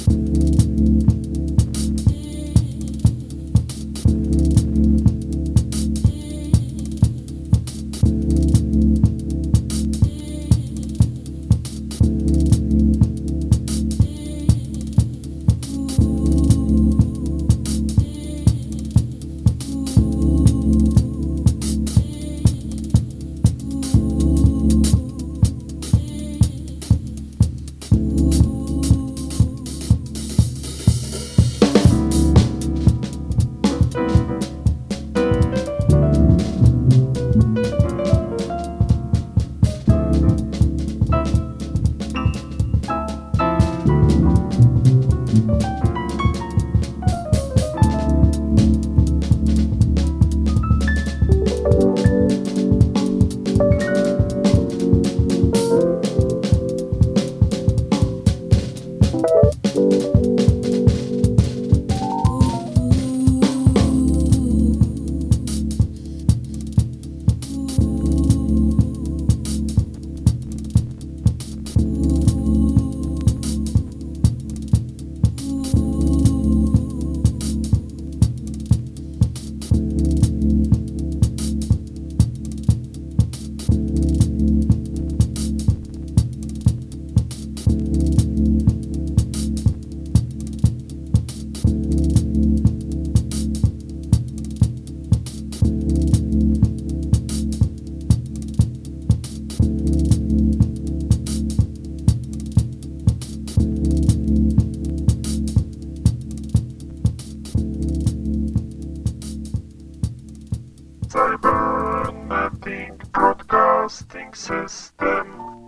Cybernetic Broadcasting System.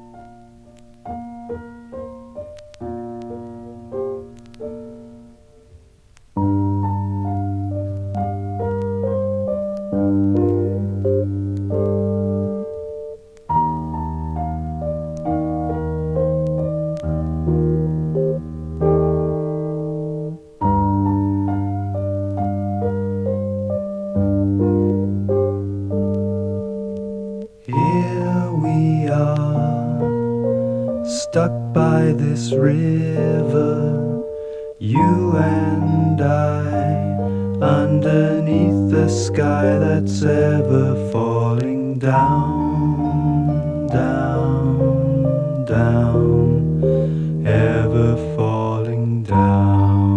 Stuck by this river, you and I, underneath the sky that's ever falling down, down, down, ever falling down.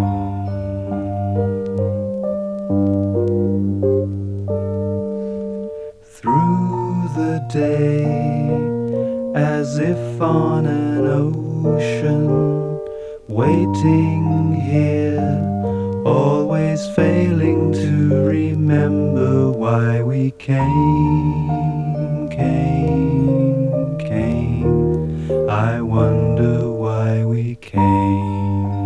Through the day, as if on an ocean, waiting here, always failing to remember why we came. I wonder why we came.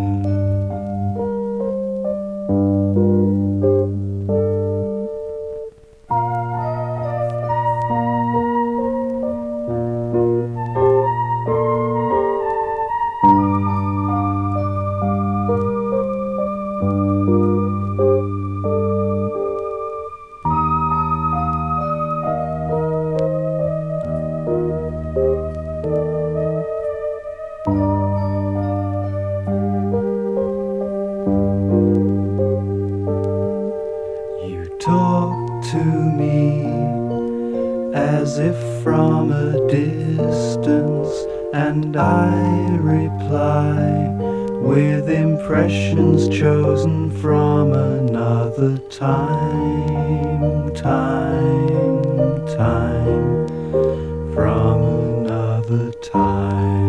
Talk to me as if from a distance, and I reply with impressions chosen from another time, from another time.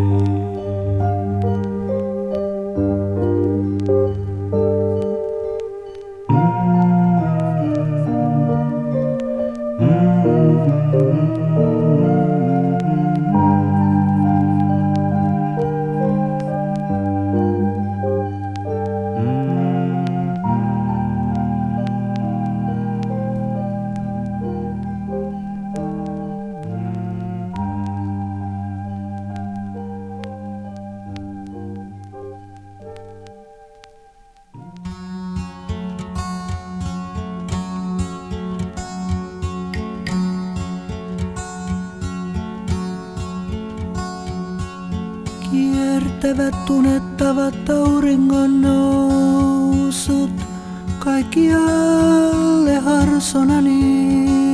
kevät tunettavat auringon nousut, kaikkialle harsonani.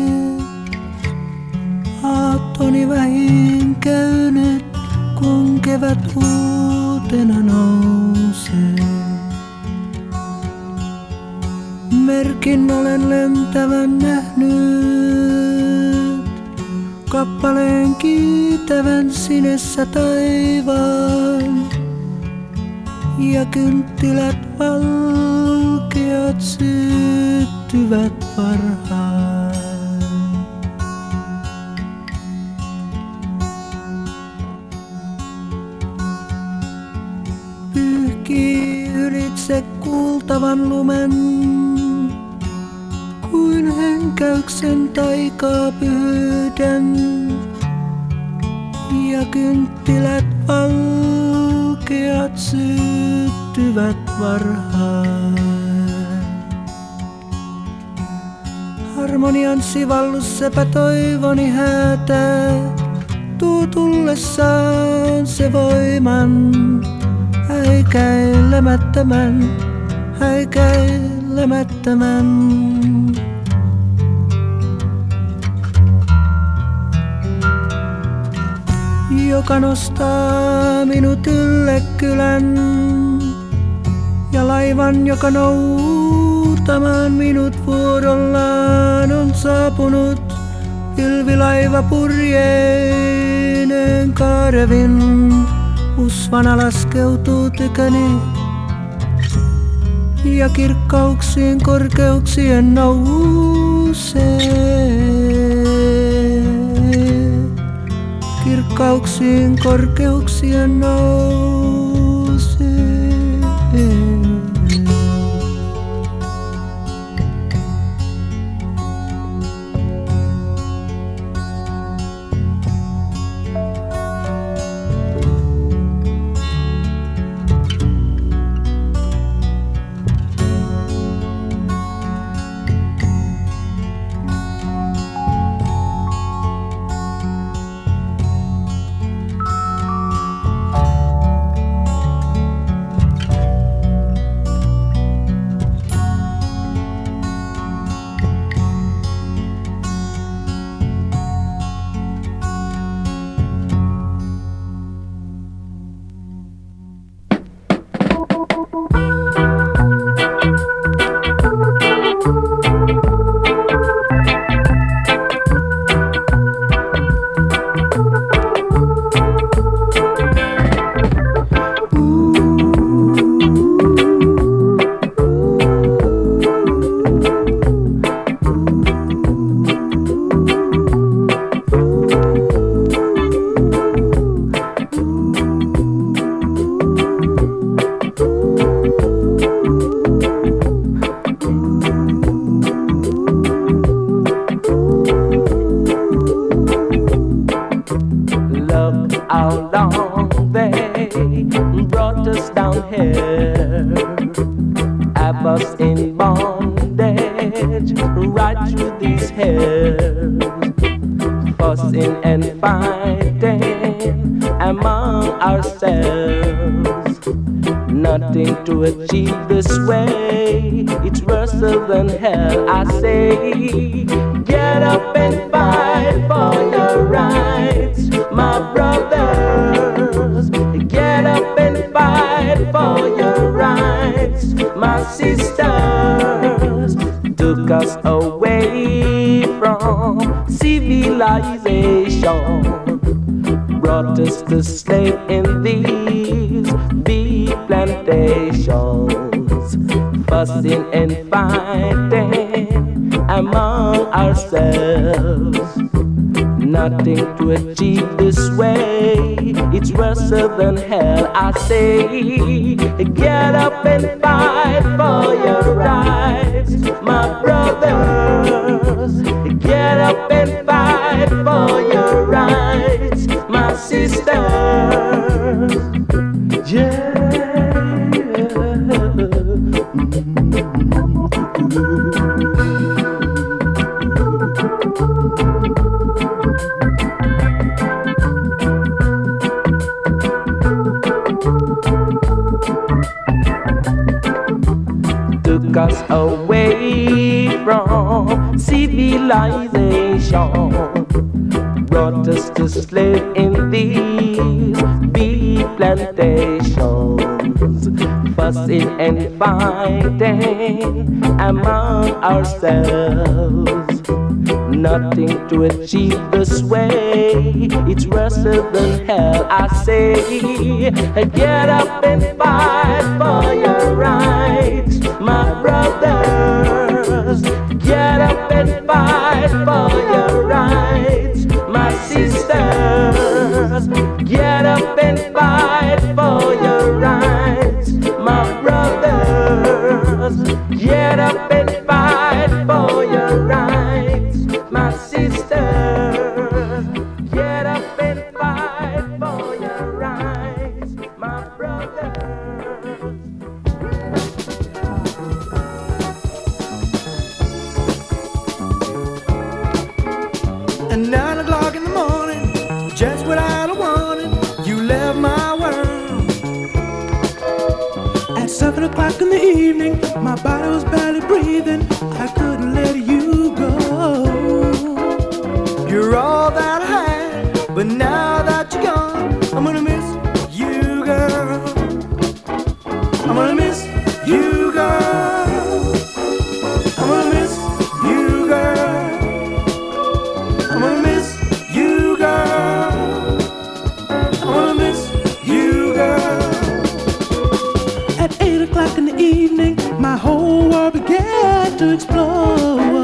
Aattoni vähin käynyt, kun kevät uutena nousee. Merkin olen lentävän nähnyt, kappaleen kiitävän sinessä taivaan. Ja kynttilät valkeat syttyvät varhain. Pyyhkii ylitse kuultavan lumen, kuin henkäyksen taikaa pyydän. Ja kynttilät valkeat syttyvät varhain. Harmonian sivallus sepä toivoni häätää, tuo tullessaan se voiman. Häikäilemättömän, häikäilemättömän. Joka nostaa minut ylle kylän, ja laivan, joka noutamaan minut vuorollaan on saapunut. Pilvilaiva purjeinen kaarevin, usvana laskeutuu tyköni, ja kirkkauksiin korkeuksien nousee. Kirkkauksiin korkeuksien nousee. To achieve this way, it's worse than hell. I say, get up and fight for your rights, my brothers. Get up and fight for your rights, my sisters. Took us away from civilization, brought us to slave in these big plantations, fussing and fighting among ourselves. Nothing to achieve this way, it's worse than hell. I say, get up and fight for your rights, my brothers. Get up and fight for your rights, my sisters. Yeah. took us away from civilization, brought us to slave in these bee plantations, fussing and fighting among ourselves. Nothing to achieve this way, it's worse than hell. I say, get up and fight for your rights, my brothers. Get up and fight for your rights, my sisters. Get up and fight for your rights, my brothers. Get up and fight for your rights, my sisters. Get up and fight for your rights, my brothers. At 9 o'clock in the morning, just what I wanted, you left my world. At 7 o'clock in the evening, my body was barely breathing, I couldn't let you go. You're all that I had, but now that you're gone, I'm gonna miss you, girl. I'm gonna miss you, girl. I'm gonna miss you, girl. I'm gonna miss you, girl. I'm gonna miss you, girl. At 8 o'clock in the evening, my whole world began to explode.